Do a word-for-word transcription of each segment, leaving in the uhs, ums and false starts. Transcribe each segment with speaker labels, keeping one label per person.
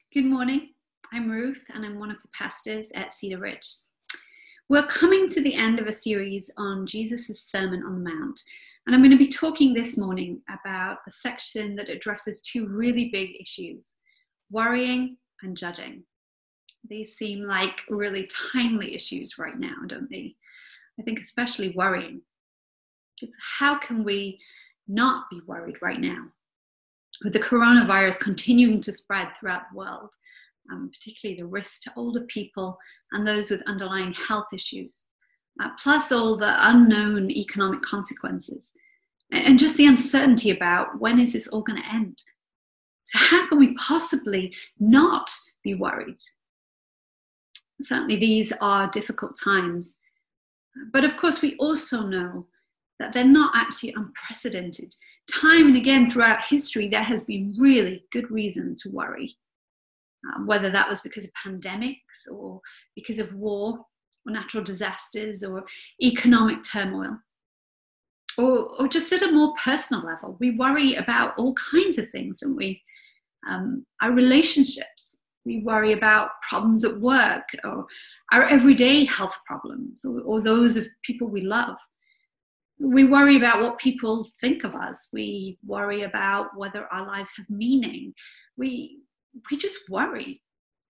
Speaker 1: Good morning. I'm Ruth, and I'm one of the pastors at Cedar Ridge. We're coming to the end of a series on Jesus' Sermon on the Mount, and I'm going to be talking this morning about the section that addresses two really big issues: worrying and judging. These seem like really timely issues right now, don't they? I think especially worrying. Just how can we not be worried right now? With the coronavirus continuing to spread throughout the world, um, particularly the risk to older people and those with underlying health issues, uh, plus all the unknown economic consequences, and just the uncertainty about when is this all going to end. So how can we possibly not be worried? Certainly these are difficult times, but of course we also know that they're not actually unprecedented. Time and again throughout history, there has been really good reason to worry, um, whether that was because of pandemics or because of war or natural disasters or economic turmoil, or, or just at a more personal level. We worry about all kinds of things, don't we? Um, our relationships, we worry about problems at work, or our everyday health problems, or, or those of people we love. We worry about what people think of us. We worry about whether our lives have meaning. We, we just worry.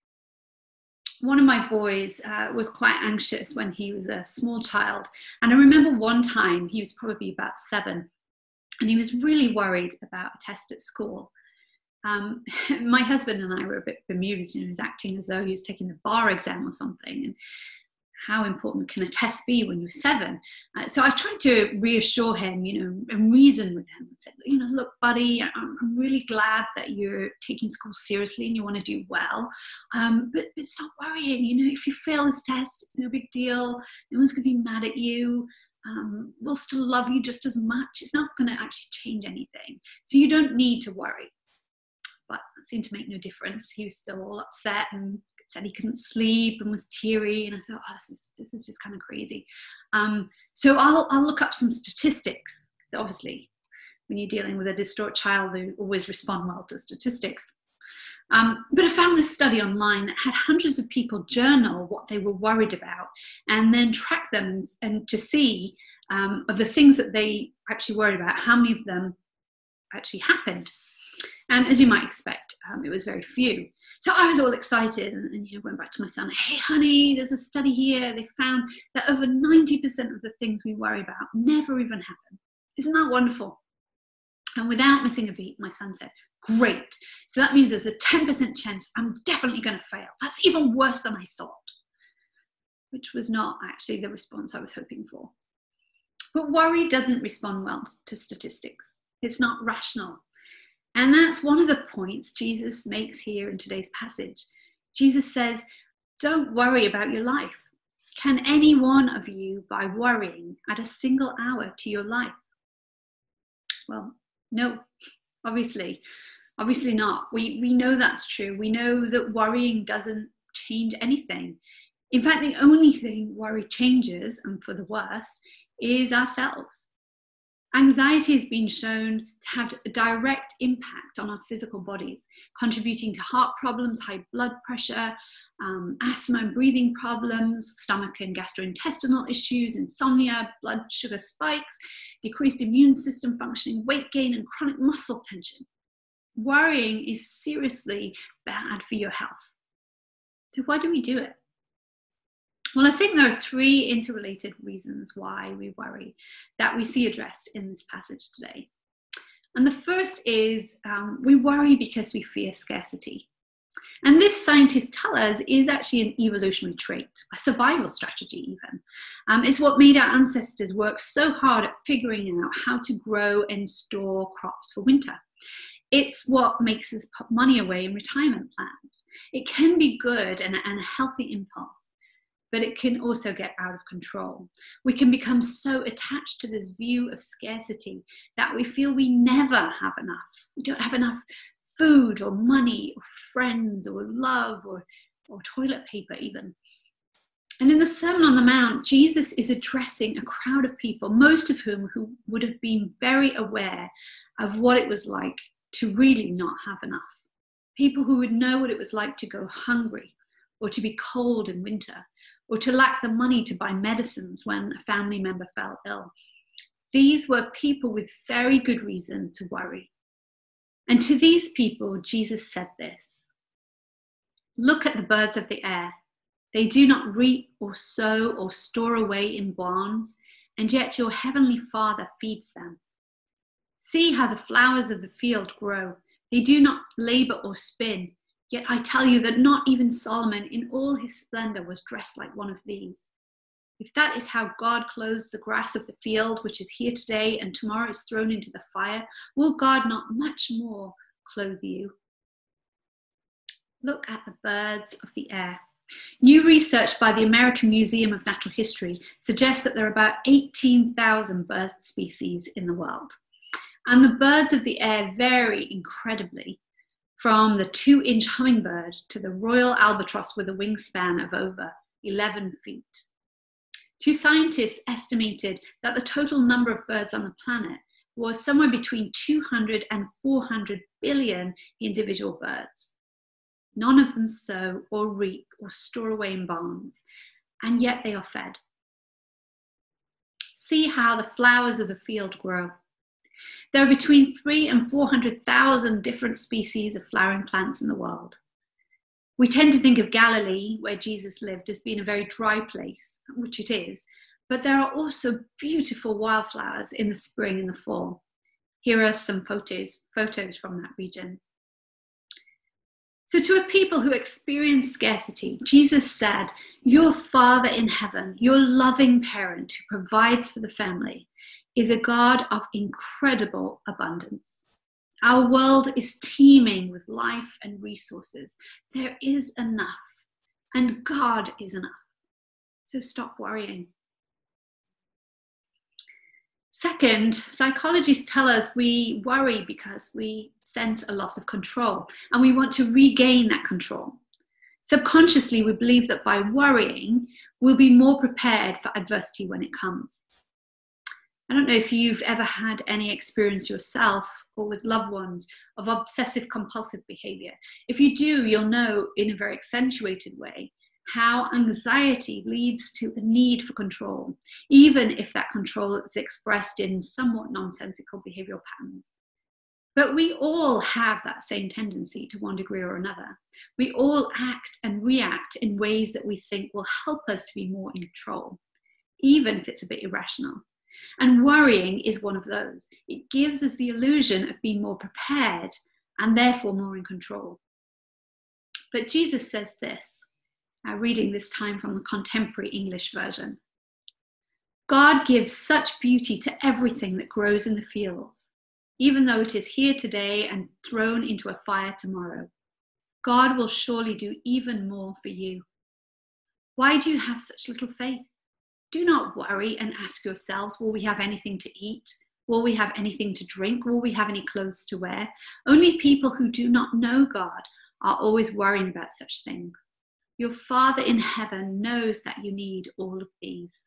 Speaker 1: One of my boys uh, was quite anxious when he was a small child. And I remember one time, he was probably about seven, and he was really worried about a test at school. Um, my husband and I were a bit bemused, and he was acting as though he was taking the bar exam or something. And how important can a test be when you're seven? Uh, so I tried to reassure him, you know, and reason with him and said, you know, look, buddy, I'm, I'm really glad that you're taking school seriously and you want to do well. Um, but, but stop worrying. You know, if you fail this test, it's no big deal. No one's going to be mad at you. Um, we'll still love you just as much. It's not going to actually change anything. So you don't need to worry. But it seemed to make no difference. He was still all upset and said he couldn't sleep and was teary, and I thought, oh, this is this is just kind of crazy. Um, so I'll I'll look up some statistics. So obviously, when you're dealing with a distraught child, they always respond well to statistics. Um, but I found this study online that had hundreds of people journal what they were worried about, and then track them and, and to see um, of the things that they actually worried about, how many of them actually happened. And as you might expect, um, it was very few. So I was all excited and, and you know, went back to my son, hey, honey, there's a study here. They found that over ninety percent of the things we worry about never even happen. Isn't that wonderful? And without missing a beat, my son said, great. So that means there's a ten percent chance I'm definitely going to fail. That's even worse than I thought, which was not actually the response I was hoping for. But worry doesn't respond well to statistics. It's not rational. And that's one of the points Jesus makes here in today's passage. Jesus says, don't worry about your life. Can any one of you, by worrying, add a single hour to your life? Well, no, obviously, obviously not. We, we know that's true. We know that worrying doesn't change anything. In fact, the only thing worry changes, and for the worse, is ourselves. Anxiety has been shown to have a direct impact on our physical bodies, contributing to heart problems, high blood pressure, um, asthma and breathing problems, stomach and gastrointestinal issues, insomnia, blood sugar spikes, decreased immune system functioning, weight gain, and chronic muscle tension. Worrying is seriously bad for your health. So why do we do it? Well, I think there are three interrelated reasons why we worry that we see addressed in this passage today. And the first is um, we worry because we fear scarcity. And this, scientists tell us, is actually an evolutionary trait, a survival strategy even. Um, it's what made our ancestors work so hard at figuring out how to grow and store crops for winter. It's what makes us put money away in retirement plans. It can be good and, and a healthy impulse, but it can also get out of control. We can become so attached to this view of scarcity that we feel we never have enough. We don't have enough food or money or friends or love or, or toilet paper even. And in the Sermon on the Mount, Jesus is addressing a crowd of people, most of whom who would have been very aware of what it was like to really not have enough. People who would know what it was like to go hungry, or to be cold in winter, or to lack the money to buy medicines when a family member fell ill. These were people with very good reason to worry. And to these people, Jesus said this: "Look at the birds of the air. They do not reap or sow or store away in barns, and yet your heavenly Father feeds them. See how the flowers of the field grow. They do not labor or spin. Yet I tell you that not even Solomon in all his splendor was dressed like one of these. If that is how God clothes the grass of the field, which is here today and tomorrow is thrown into the fire, will God not much more clothe you? Look at the birds of the air." New research by the American Museum of Natural History suggests that there are about eighteen thousand bird species in the world. And the birds of the air vary incredibly, from the two-inch hummingbird to the royal albatross with a wingspan of over eleven feet. Two scientists estimated that the total number of birds on the planet was somewhere between two hundred and four hundred billion individual birds. None of them sow or reap or store away in barns, and yet they are fed. See how the flowers of the field grow. There are between three and four hundred thousand different species of flowering plants in the world. We tend to think of Galilee, where Jesus lived, as being a very dry place, which it is, but there are also beautiful wildflowers in the spring and the fall. Here are some photos, photos from that region. So to a people who experience scarcity, Jesus said, "Your Father in heaven, your loving parent who provides for the family, is a God of incredible abundance. Our world is teeming with life and resources. There is enough, and God is enough. So stop worrying." Second, psychologists tell us we worry because we sense a loss of control, and we want to regain that control. Subconsciously, we believe that by worrying, we'll be more prepared for adversity when it comes. I don't know if you've ever had any experience yourself or with loved ones of obsessive compulsive behavior. If you do, you'll know in a very accentuated way how anxiety leads to a need for control, even if that control is expressed in somewhat nonsensical behavioral patterns. But we all have that same tendency to one degree or another. We all act and react in ways that we think will help us to be more in control, even if it's a bit irrational. And worrying is one of those. It gives us the illusion of being more prepared and therefore more in control. But Jesus says this, uh, reading this time from the contemporary English version: "God gives such beauty to everything that grows in the fields, even though it is here today and thrown into a fire tomorrow. God will surely do even more for you. Why do you have such little faith? Do not worry and ask yourselves, will we have anything to eat? Will we have anything to drink? Will we have any clothes to wear? Only people who do not know God are always worrying about such things. Your Father in heaven knows that you need all of these."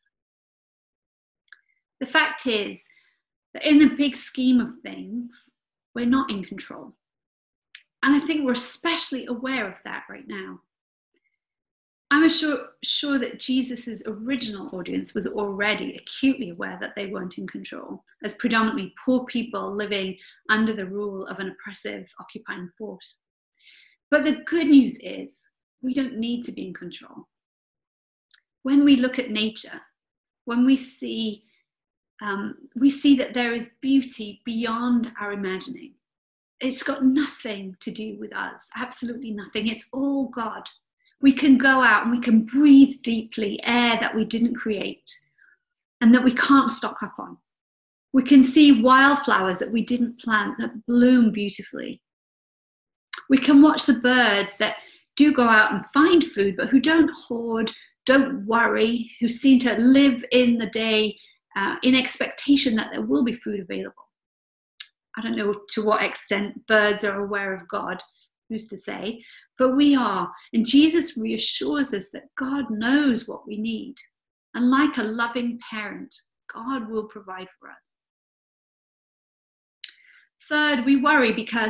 Speaker 1: The fact is that in the big scheme of things, we're not in control. And I think we're especially aware of that right now. I'm sure, sure that Jesus' original audience was already acutely aware that they weren't in control, as predominantly poor people living under the rule of an oppressive occupying force. But the good news is we don't need to be in control. When we look at nature, when we see, um, we see that there is beauty beyond our imagining. It's got nothing to do with us, absolutely nothing. It's all God. We can go out and we can breathe deeply air that we didn't create and that we can't stock up on. We can see wildflowers that we didn't plant that bloom beautifully. We can watch the birds that do go out and find food, but who don't hoard, don't worry, who seem to live in the day uh, in expectation that there will be food available. I don't know to what extent birds are aware of God, who's to say, but we are. And Jesus reassures us that God knows what we need. And like a loving parent, God will provide for us. Third, we worry because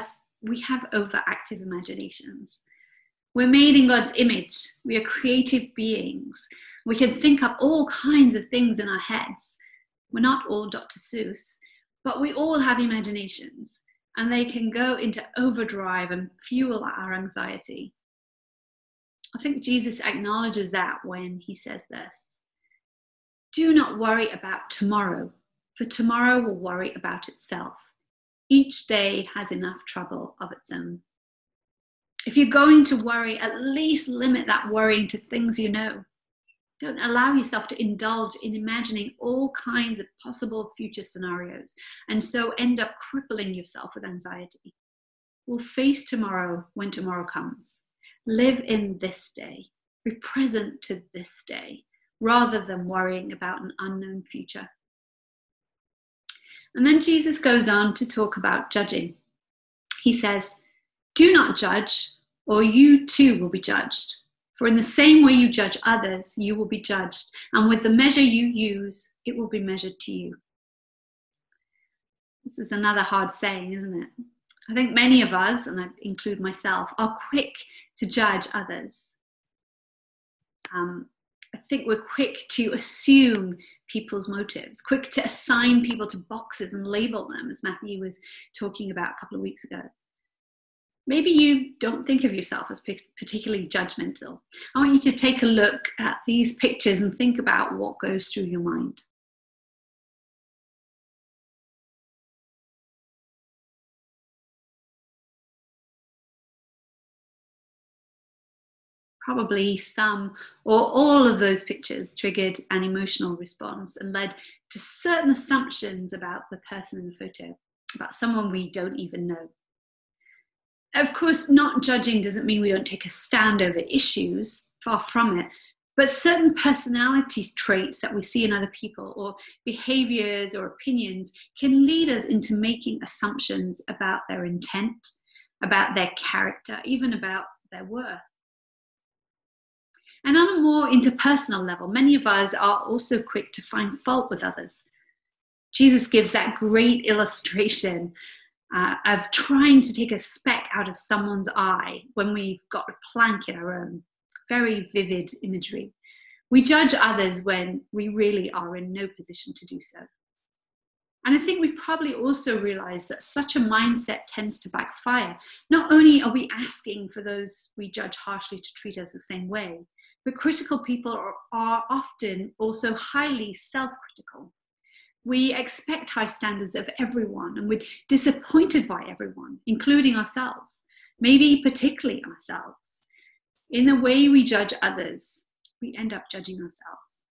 Speaker 1: we have overactive imaginations. We're made in God's image. We are creative beings. We can think up all kinds of things in our heads. We're not all Doctor Seuss, but we all have imaginations, and they can go into overdrive and fuel our anxiety. I think Jesus acknowledges that when he says this. Do not worry about tomorrow, for tomorrow will worry about itself. Each day has enough trouble of its own. If you're going to worry, at least limit that worrying to things you know. Don't allow yourself to indulge in imagining all kinds of possible future scenarios and so end up crippling yourself with anxiety. We'll face tomorrow when tomorrow comes. Live in this day. Be present to this day rather than worrying about an unknown future. And then Jesus goes on to talk about judging. He says, do not judge, or you too will be judged. For in the same way you judge others, you will be judged. And with the measure you use, it will be measured to you. This is another hard saying, isn't it? I think many of us, and I include myself, are quick to judge others. Um, I think we're quick to assume people's motives, quick to assign people to boxes and label them, as Matthew was talking about a couple of weeks ago. Maybe you don't think of yourself as particularly judgmental. I want you to take a look at these pictures and think about what goes through your mind. Probably some or all of those pictures triggered an emotional response and led to certain assumptions about the person in the photo, about someone we don't even know. Of course, not judging doesn't mean we don't take a stand over issues, far from it, but certain personality traits that we see in other people or behaviors or opinions can lead us into making assumptions about their intent, about their character, even about their worth. And on a more interpersonal level, many of us are also quick to find fault with others. Jesus gives that great illustration Uh, of trying to take a speck out of someone's eye when we've got a plank in our own. Very vivid imagery. We judge others when we really are in no position to do so. And I think we probably also realize that such a mindset tends to backfire. Not only are we asking for those we judge harshly to treat us the same way, but critical people are, are often also highly self-critical. We expect high standards of everyone, and we're disappointed by everyone, including ourselves, maybe particularly ourselves. In the way we judge others, we end up judging ourselves.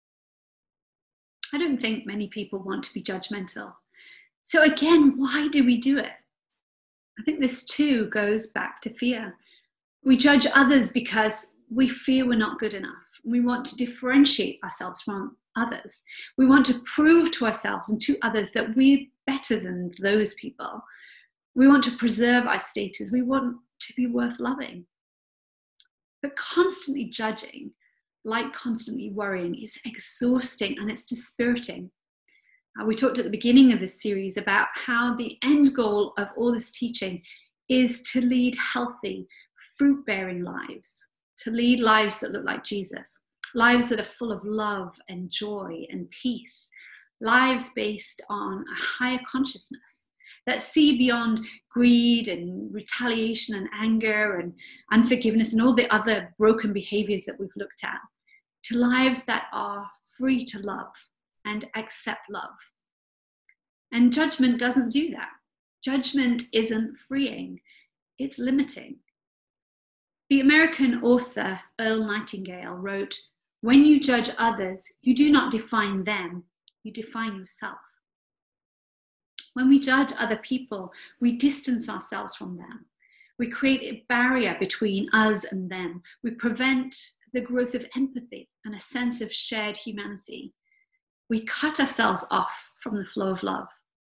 Speaker 1: I don't think many people want to be judgmental. So again, why do we do it? I think this too goes back to fear. We judge others because we fear we're not good enough. We want to differentiate ourselves from others. We want to prove to ourselves and to others that we're better than those people. We want to preserve our status. We want to be worth loving. But constantly judging, like constantly worrying, is exhausting and it's dispiriting. Uh, we talked at the beginning of this series about how the end goal of all this teaching is to lead healthy, fruit-bearing lives, to lead lives that look like Jesus. Lives that are full of love and joy and peace. Lives based on a higher consciousness that see beyond greed and retaliation and anger and unforgiveness and all the other broken behaviors that we've looked at, to lives that are free to love and accept love. And judgment doesn't do that. Judgment isn't freeing, it's limiting. The American author Earl Nightingale wrote, "When you judge others, you do not define them, you define yourself." When we judge other people, we distance ourselves from them. We create a barrier between us and them. We prevent the growth of empathy and a sense of shared humanity. We cut ourselves off from the flow of love.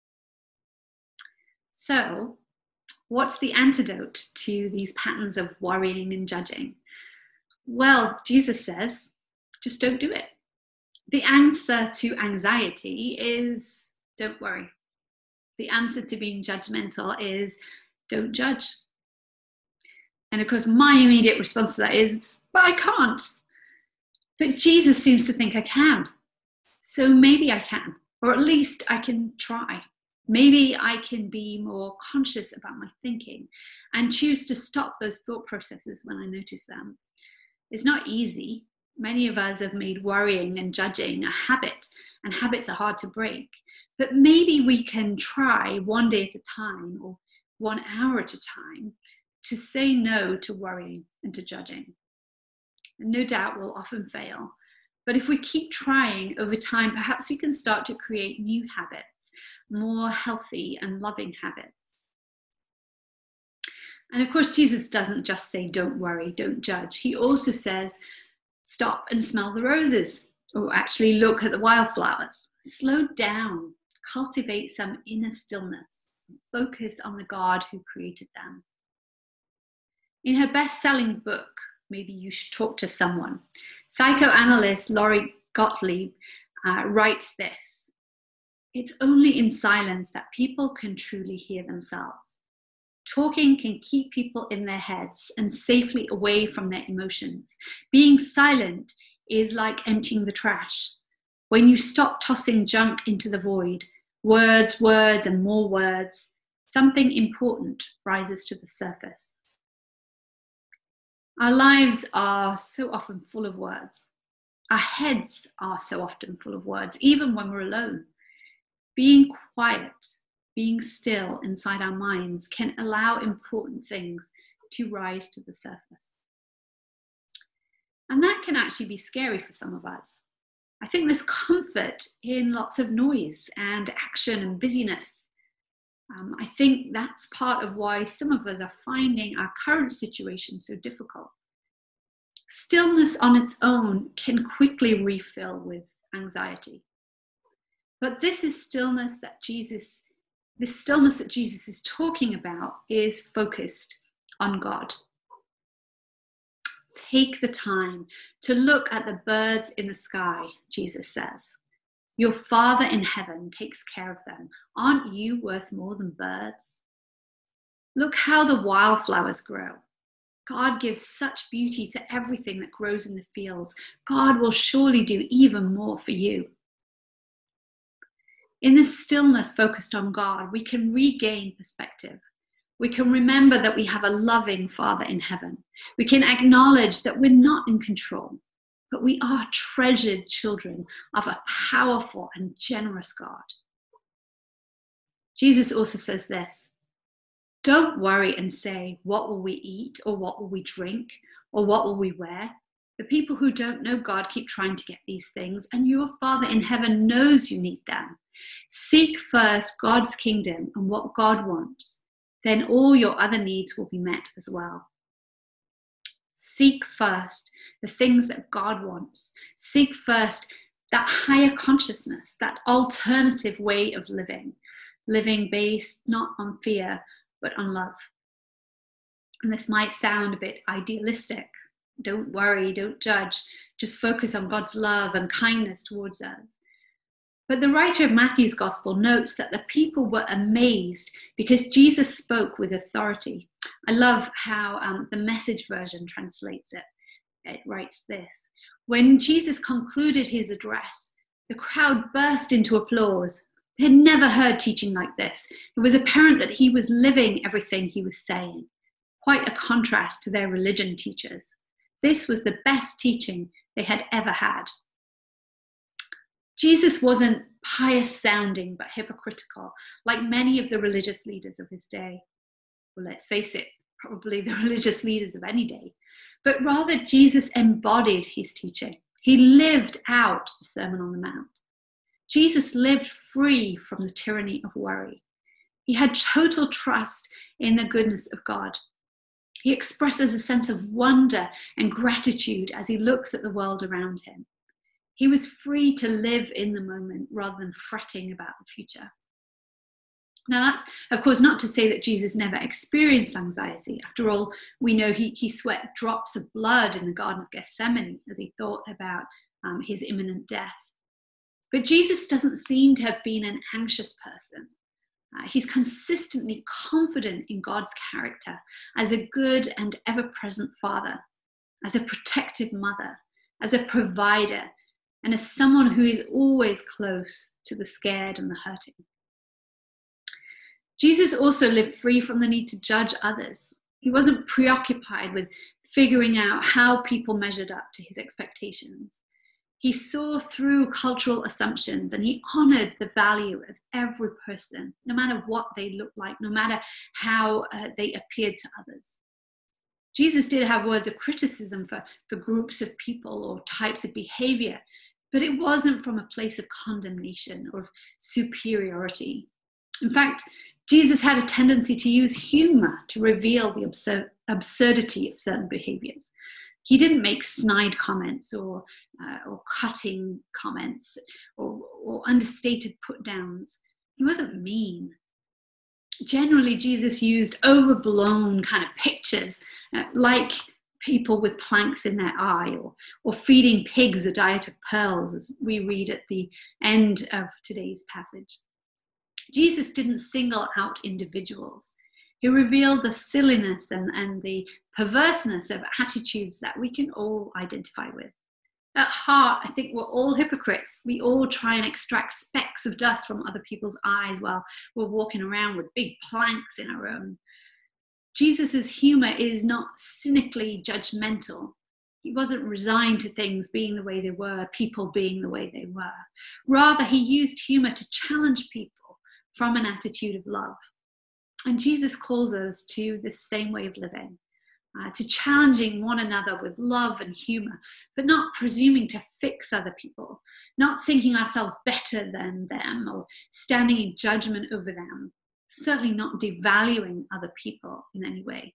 Speaker 1: So, what's the antidote to these patterns of worrying and judging? Well, Jesus says, just don't do it. The answer to anxiety is don't worry. The answer to being judgmental is don't judge. And of course, my immediate response to that is, but I can't. But Jesus seems to think I can. So maybe I can, or at least I can try. Maybe I can be more conscious about my thinking and choose to stop those thought processes when I notice them. It's not easy. Many of us have made worrying and judging a habit, and habits are hard to break. But maybe we can try one day at a time or one hour at a time to say no to worrying and to judging. And no doubt we'll often fail. But if we keep trying over time, perhaps we can start to create new habits, more healthy and loving habits. And of course, Jesus doesn't just say, don't worry, don't judge. He also says, stop and smell the roses, or actually look at the wildflowers. Slow down, cultivate some inner stillness, focus on the God who created them. In her best-selling book, Maybe You Should Talk to Someone, psychoanalyst Laurie Gottlieb uh, writes this: it's only in silence that people can truly hear themselves. Talking can keep people in their heads and safely away from their emotions. Being silent is like emptying the trash. When you stop tossing junk into the void, words, words, and more words, something important rises to the surface. Our lives are so often full of words. Our heads are so often full of words, even when we're alone. Being quiet, being still inside our minds can allow important things to rise to the surface. And that can actually be scary for some of us. I think there's comfort in lots of noise and action and busyness. Um, I think that's part of why some of us are finding our current situation so difficult. Stillness on its own can quickly refill with anxiety. But this is stillness that Jesus, this stillness that Jesus is talking about is focused on God. Take the time to look at the birds in the sky, Jesus says. Your Father in heaven takes care of them. Aren't you worth more than birds? Look how the wildflowers grow. God gives such beauty to everything that grows in the fields. God will surely do even more for you. In this stillness focused on God, we can regain perspective. We can remember that we have a loving Father in heaven. We can acknowledge that we're not in control, but we are treasured children of a powerful and generous God. Jesus also says this: don't worry and say, what will we eat, or what will we drink, or what will we wear? The people who don't know God keep trying to get these things, and your Father in heaven knows you need them. Seek first God's kingdom and what God wants. Then all your other needs will be met as well. Seek first the things that God wants. Seek first that higher consciousness, that alternative way of living, living based not on fear, but on love. And this might sound a bit idealistic. Don't worry, don't judge. Just focus on God's love and kindness towards us. But the writer of Matthew's Gospel notes that the people were amazed because Jesus spoke with authority. I love how um, the Message version translates it. It writes this: when Jesus concluded his address, the crowd burst into applause. They had never heard teaching like this. It was apparent that he was living everything he was saying. Quite a contrast to their religion teachers. This was the best teaching they had ever had. Jesus wasn't pious sounding but hypocritical, like many of the religious leaders of his day. Well, let's face it, probably the religious leaders of any day. But rather, Jesus embodied his teaching. He lived out the Sermon on the Mount. Jesus lived free from the tyranny of worry. He had total trust in the goodness of God. He expresses a sense of wonder and gratitude as he looks at the world around him. He was free to live in the moment rather than fretting about the future. Now, that's, of course, not to say that Jesus never experienced anxiety. After all, we know he, he sweat drops of blood in the Garden of Gethsemane as he thought about um, his imminent death. But Jesus doesn't seem to have been an anxious person. Uh, he's consistently confident in God's character as a good and ever-present father, as a protective mother, as a provider, and as someone who is always close to the scared and the hurting. Jesus also lived free from the need to judge others. He wasn't preoccupied with figuring out how people measured up to his expectations. He saw through cultural assumptions and he honored the value of every person, no matter what they looked like, no matter how uh, they appeared to others. Jesus did have words of criticism for, for groups of people or types of behavior, but it wasn't from a place of condemnation or of superiority. In fact, Jesus had a tendency to use humor to reveal the absurd, absurdity of certain behaviors. He didn't make snide comments or, uh, or cutting comments or, or understated put-downs. He wasn't mean. Generally, Jesus used overblown kind of pictures, uh, like people with planks in their eye, or, or feeding pigs a diet of pearls, as we read at the end of today's passage. Jesus didn't single out individuals. He revealed the silliness and, and the perverseness of attitudes that we can all identify with. At heart, I think we're all hypocrites. We all try and extract specks of dust from other people's eyes while we're walking around with big planks in our own. Jesus's humor is not cynically judgmental. He wasn't resigned to things being the way they were, people being the way they were. Rather, he used humor to challenge people from an attitude of love. And Jesus calls us to the same way of living, uh, to challenging one another with love and humor, but not presuming to fix other people, not thinking ourselves better than them or standing in judgment over them, certainly not devaluing other people in any way.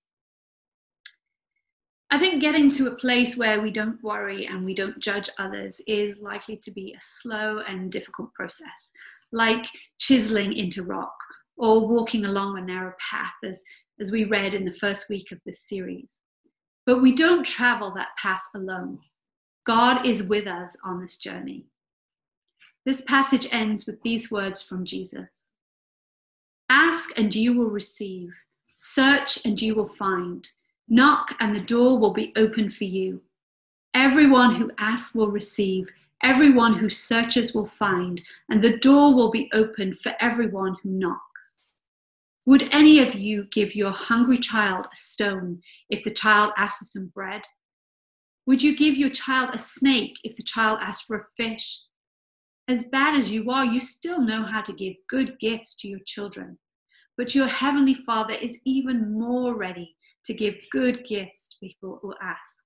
Speaker 1: I think getting to a place where we don't worry and we don't judge others is likely to be a slow and difficult process, like chiseling into rock or walking along a narrow path, as, as we read in the first week of this series. But we don't travel that path alone. God is with us on this journey. This passage ends with these words from Jesus. Ask and you will receive. Search and you will find. Knock and the door will be open for you. Everyone who asks will receive. Everyone who searches will find, and the door will be opened for everyone who knocks. Would any of you give your hungry child a stone if the child asked for some bread? Would you give your child a snake if the child asked for a fish? As bad as you are, you still know how to give good gifts to your children, but your heavenly Father is even more ready to give good gifts to people who ask.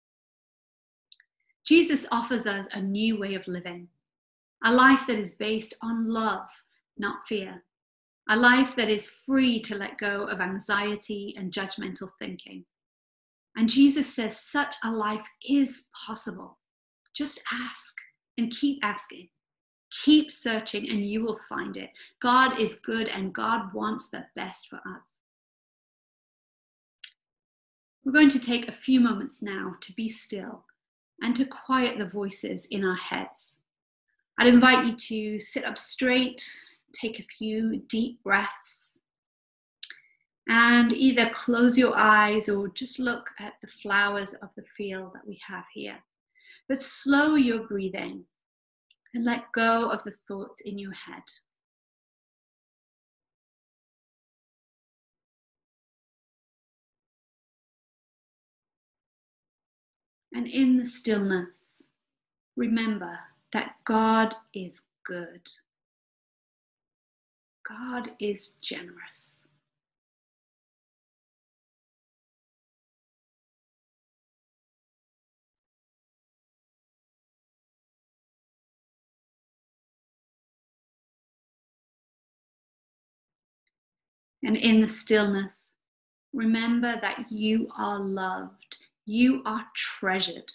Speaker 1: Jesus offers us a new way of living, a life that is based on love, not fear, a life that is free to let go of anxiety and judgmental thinking. And Jesus says such a life is possible. Just ask and keep asking. Keep searching and you will find it. God is good and God wants the best for us. We're going to take a few moments now to be still and to quiet the voices in our heads. I'd invite you to sit up straight, take a few deep breaths, and either close your eyes or just look at the flowers of the field that we have here. But slow your breathing and let go of the thoughts in your head. And in the stillness, remember that God is good. God is generous. And in the stillness, remember that you are loved. You are treasured.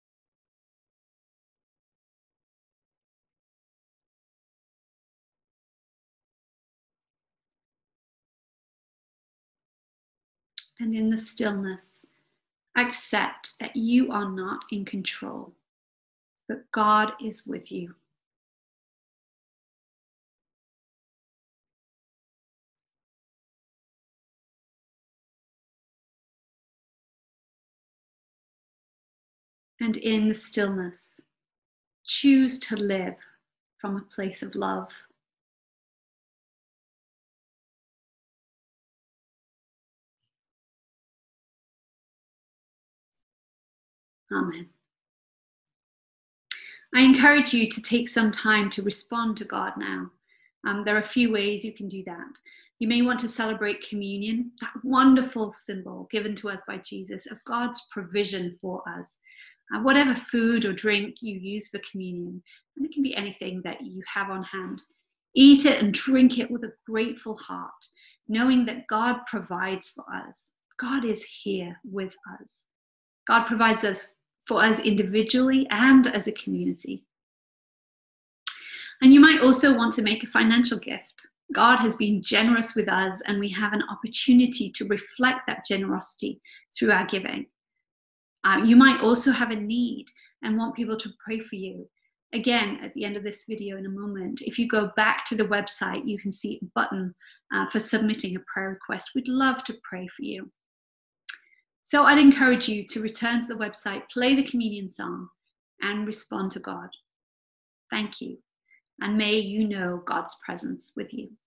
Speaker 1: And in the stillness, accept that you are not in control, but God is with you. And in the stillness, choose to live from a place of love. Amen. I encourage you to take some time to respond to God now. Um, there are a few ways you can do that. You may want to celebrate communion, that wonderful symbol given to us by Jesus of God's provision for us. Uh, whatever food or drink you use for communion, and it can be anything that you have on hand, eat it and drink it with a grateful heart, knowing that God provides for us. God is here with us. God provides us for us individually and as a community. And you might also want to make a financial gift. God has been generous with us, and we have an opportunity to reflect that generosity through our giving. Uh, you might also have a need and want people to pray for you. Again, at the end of this video in a moment, if you go back to the website, you can see a button uh, for submitting a prayer request. We'd love to pray for you. So I'd encourage you to return to the website, play the communion song, and respond to God. Thank you. And may you know God's presence with you.